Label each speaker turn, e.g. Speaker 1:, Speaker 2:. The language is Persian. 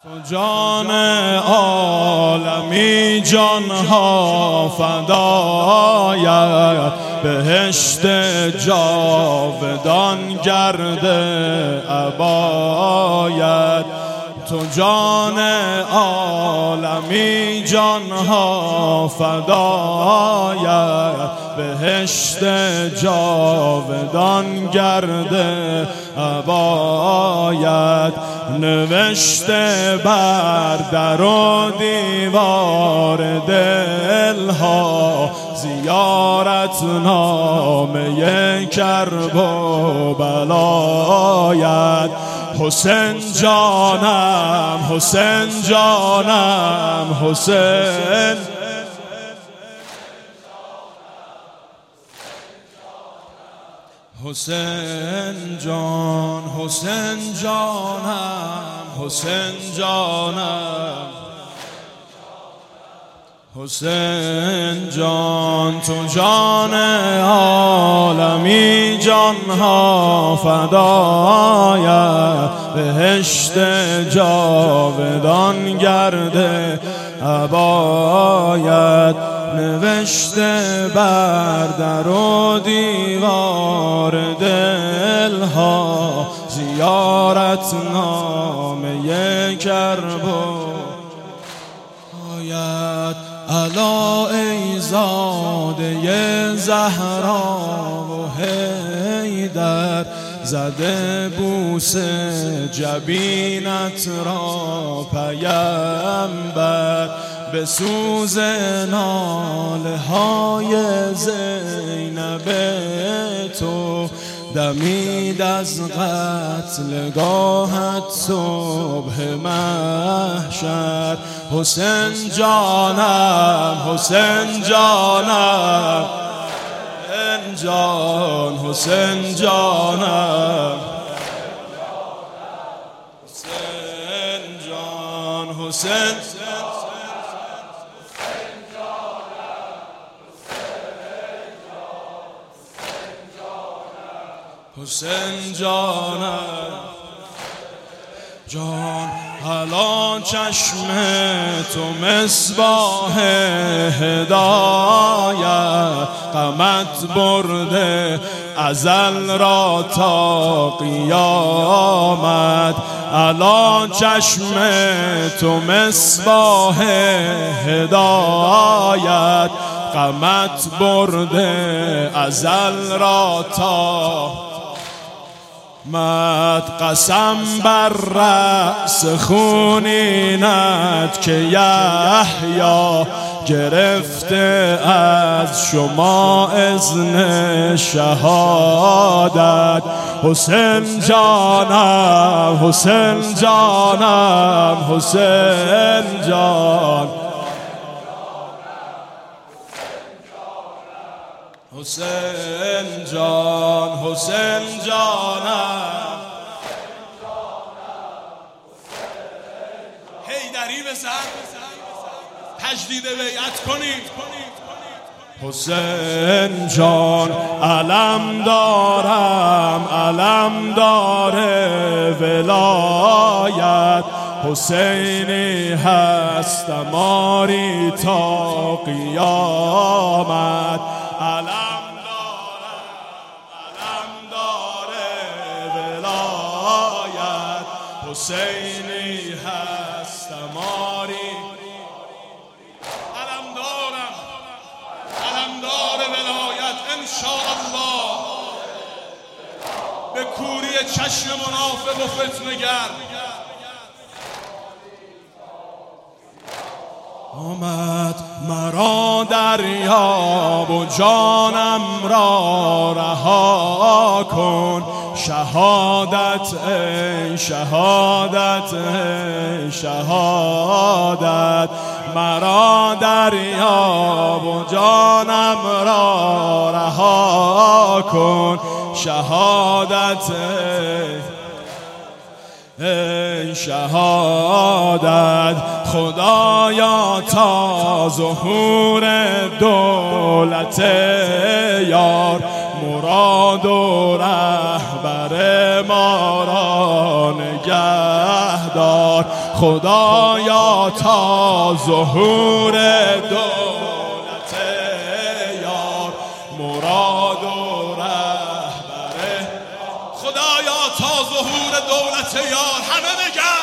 Speaker 1: تو جان عالمی جانها فدایت، بهشت جاودان گرد عبایت. تو جان عالمی جانها فدایت، بهشت جاودان گرد عبایت. نوشته بر در و دیوار دلها، زیارت نامه کرب و بلایت. حسین جانم، حسین جانم، حسین حسین جان، حسین جانم، حسین جانم، حسین جان. تو جان عالمی جانها فدایت، بهشت جاودان گرد عبایت. نوشته بر در و دیوار دلها، زیارت نامه کرب و بلایت. الا ای زاده زهرا و حیدر، زده بوس جبینت را پیمبر. به سوز ناله های زینب تو، دمید از قتلگاهت صبح محشر. حسین جانم، حسین جانم، حسین جان، حسین جانم، حسین جان، حسین حسین جانم جان. حالا چشم تو مصباح هدایت، غمت برده ازل را تا قیامت. حالا چشم تو مصباح هدایت، غمت برده ازل را تا مد. قسم بر رأس خونینت که یحیی گرفته از شما اذن شهادت. حسین جانم، حسین جانم، حسین جان، حسین جان، حسین جانم. حیدری بزن، تجدید بیعت کنید. حسین جان علم دارم، علم داره ولایت. حسینی هستم آری تا قیامت. علم حسینی هستم آری، علمدار ولایت انشاءالله. به کوری چشم منافق و فتنه‌گر آمد مرا دریاب و جانم را رها کن. شهادت ای شهادت ای شهادت، مرا دریاب و جانم را رها کن. شهادت ای شهادت. خدایا تا ظهور دولت یار، مراد و رهبر ما را نگه نگهدار. خدایا تا ظهور دولت یار، مراد و رهبر. خدایا تا ظهور دولت یار، همه بگن